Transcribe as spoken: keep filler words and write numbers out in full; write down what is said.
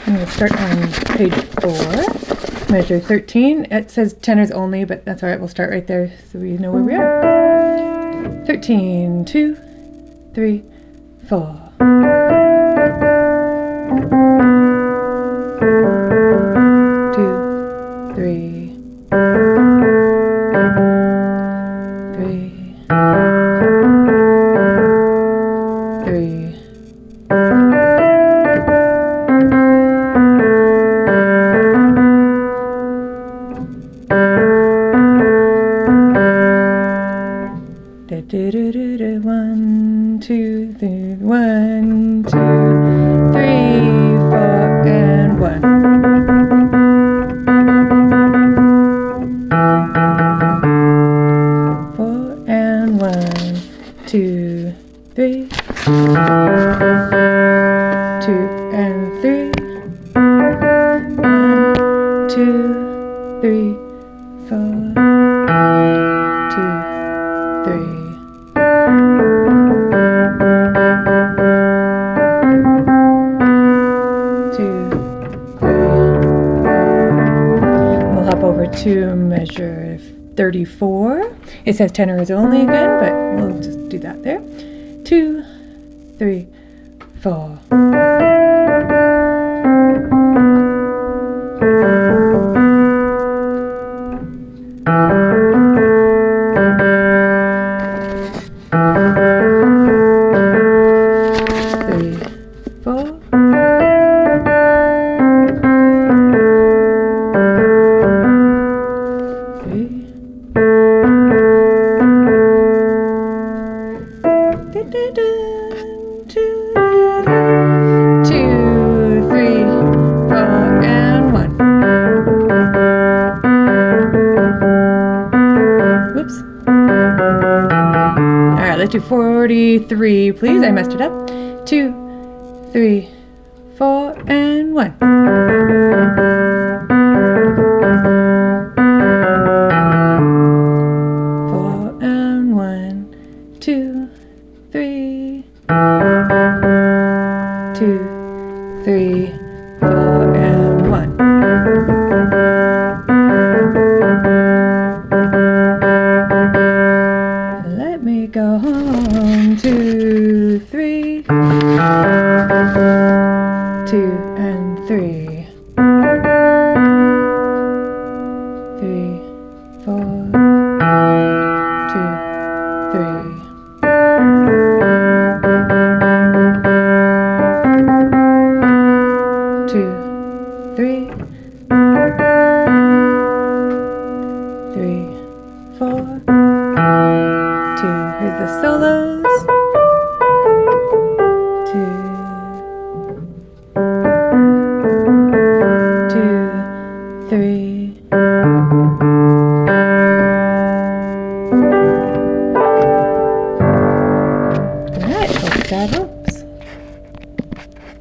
I'm going to start on page four, measure thirteen. It says tenors only, but that's all right. We'll start right there so we know where we are. thirteen, two, three, four. Two, three, three, three. Da, da, da, da, da. One, two, three, one, two, three, four, and one. Four and one, two, three, two and three, one, two, three, four, two, three. Over to measure thirty-four. It says tenors only again, but we'll just do that there. Two, three, four. Three, four. Two, three, four, and one. Whoops. All right, let's do forty-three, please. I messed it up. Two, three, four, and one. Four and one, two, three. Two, three, four, and one. Let me go home. Two, three. Two and three. Three, four. Two, three. Two, three, three, four, two. Here's the solo.